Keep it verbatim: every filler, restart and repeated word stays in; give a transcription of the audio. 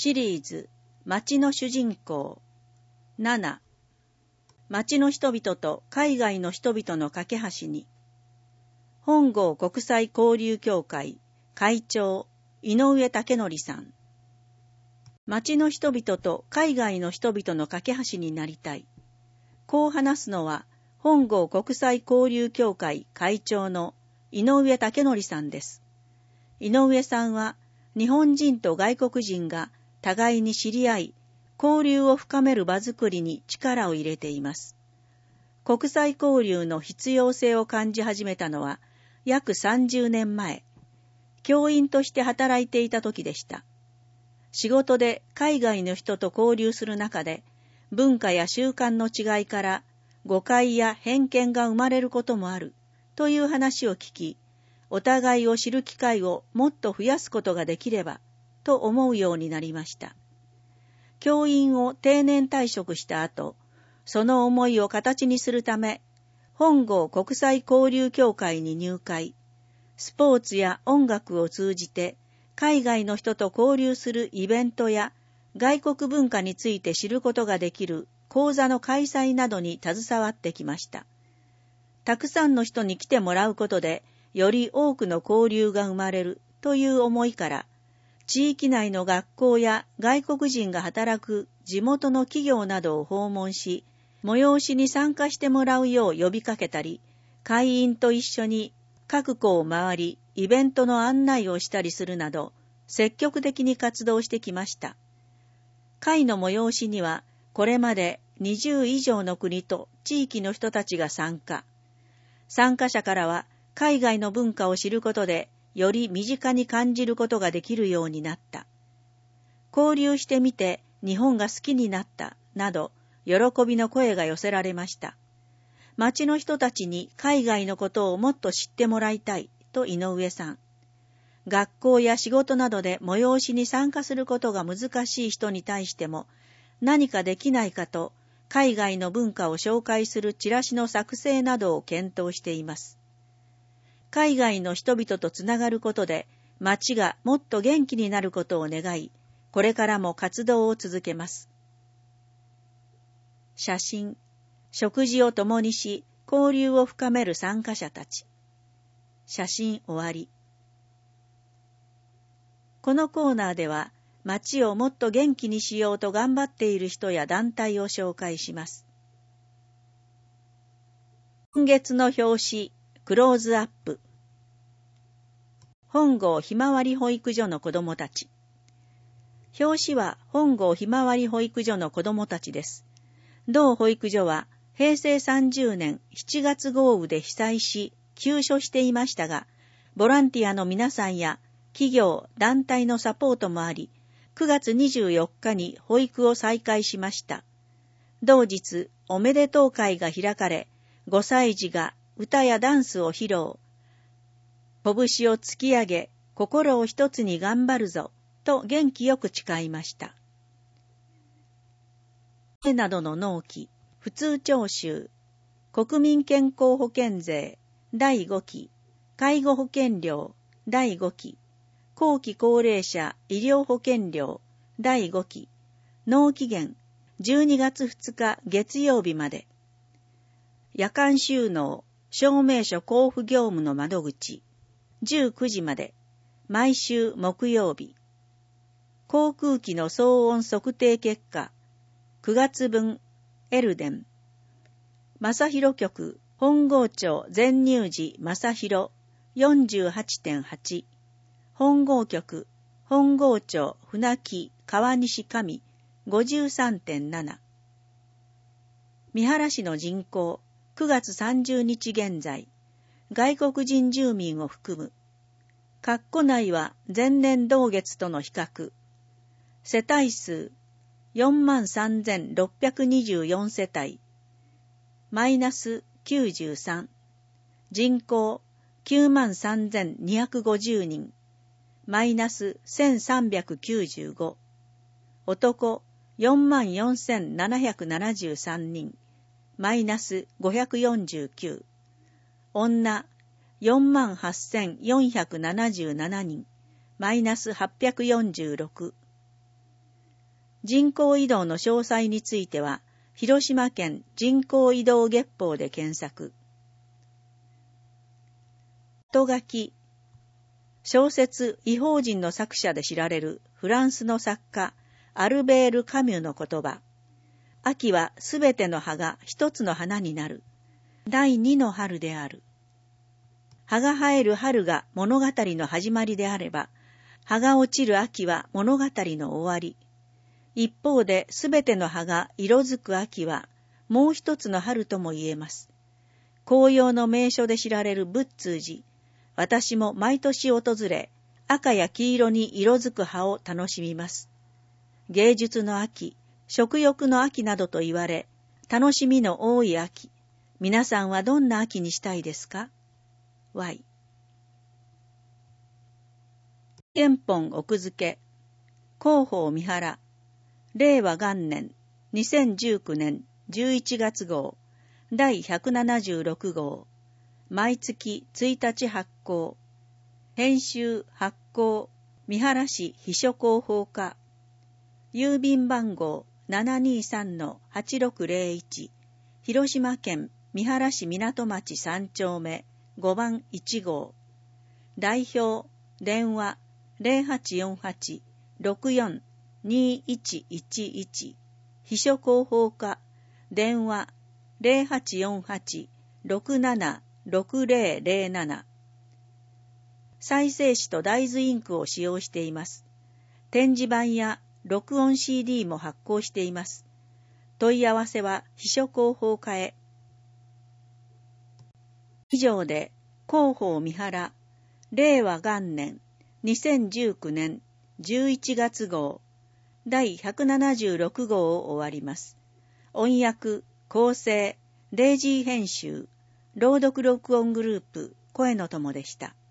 シリーズ町の主人公なな、町の人々と海外の人々の架け橋に、本郷国際交流協会会長井上武則さん。町の人々と海外の人々の架け橋になりたい。こう話すのは本郷国際交流協会会長の井上武則さんです。井上さんは日本人と外国人が互いに知り合い、交流を深める場づくりに力を入れています。国際交流の必要性を感じ始めたのは約さんじゅうねんまえ、教員として働いていた時でした。仕事で海外の人と交流する中で、文化や習慣の違いから誤解や偏見が生まれることもあるという話を聞き、お互いを知る機会をもっと増やすことができればと思うようになりました。教員を定年退職した後、その思いを形にするため、本郷国際交流協会に入会、スポーツや音楽を通じて海外の人と交流するイベントや外国文化について知ることができる講座の開催などに携わってきました。たくさんの人に来てもらうことで、より多くの交流が生まれるという思いから、地域内の学校や外国人が働く地元の企業などを訪問し、催しに参加してもらうよう呼びかけたり、会員と一緒に各校を回り、イベントの案内をしたりするなど、積極的に活動してきました。会の催しには、これまでにじゅう以上の国と地域の人たちが参加。参加者からは、海外の文化を知ることで、より身近に感じることができるようになった。交流してみて日本が好きになったなど、喜びの声が寄せられました。町の人たちに海外のことをもっと知ってもらいたいと井上さん。学校や仕事などで催しに参加することが難しい人に対しても何かできないかと、海外の文化を紹介するチラシの作成などを検討しています。海外の人々とつながることで、町がもっと元気になることを願い、これからも活動を続けます。写真、食事を共にし、交流を深める参加者たち。写真終わり。このコーナーでは、町をもっと元気にしようと頑張っている人や団体を紹介します。今月の表紙、クローズアップ。本郷ひまわり保育所の子どもたち。表紙は本郷ひまわり保育所の子どもたちです。同保育所はへいせいさんじゅうねんしちがつ豪雨で被災し休所していましたが、ボランティアの皆さんや企業、団体のサポートもあり、くがつにじゅうよっかに保育を再開しました。同日、おめでとう会が開かれ、ごさい児が歌やダンスを披露。拳を突き上げ、心を一つに頑張るぞ、と元気よく誓いました。などの納期、普通徴収、国民健康保険税、だいごき、介護保険料、だいごき、後期高齢者医療保険料、だいごき、納期限、じゅうにがつふつか月曜日まで。夜間収納、証明書交付業務の窓口、じゅうくじまで、毎週木曜日。航空機の騒音測定結果、くがつぶん、エルデン。正広局、本郷町全入寺正広 よんじゅうはちてんはち。本郷局、本郷町船木川西上 ごじゅうさんてんなな。三原市の人口、くがつさんじゅうにち現在、外国人住民を含む。括弧内は前年同月との比較。世帯数、よんまんさんぜんろっぴゃくにじゅうよんせたい。マイナスきゅうじゅうさん。人口、きゅうまんさんぜんにひゃくごじゅうにん。マイナスせんさんびゃくきゅうじゅうご。男、よんまんよんせんななひゃくななじゅうさんにん。マイナスごひゃくよんじゅうきゅう。女、よんまんはっせんよんひゃくななじゅうななにん。マイナスはっぴゃくよんじゅうろく。 人口移動の詳細については、広島県人口移動月報で検索。後書き。小説異邦人の作者で知られるフランスの作家アルベール・カミュの言葉。秋はすべての葉が一つの花になる。第二の春である。葉が生える春が物語の始まりであれば、葉が落ちる秋は物語の終わり。一方ですべての葉が色づく秋はもう一つの春とも言えます。紅葉の名所で知られる仏通寺。私も毎年訪れ、赤や黄色に色づく葉を楽しみます。芸術の秋、食欲の秋などと言われ、楽しみの多い秋。皆さんはどんな秋にしたいですか？ Y。原本奥付け。広報三原。令和元年、にせんじゅうきゅうねんじゅういちがつ号、だいひゃくななじゅうろく号。毎月ついたち発行。編集発行、三原市秘書広報課。郵便番号 ななにさんのはちろくぜろいち。広島県三原市港町さん丁目ごばんいち号。代表、電話 ゼロはちよんはち ろくよん にいちいちいち。秘書広報課、電話 ゼロはちよんはち ろくなな ろくぜろぜろなな。再生紙と大豆インクを使用しています。展示板や録音 シーディー も発行しています。問い合わせは秘書広報課へ。以上で広報三原、令和元年、にせんじゅうきゅうねんじゅういちがつ号、だいひゃくななじゅうろく号を終わります。音訳、構成、レイジー編集、朗読録音グループ、声の友でした。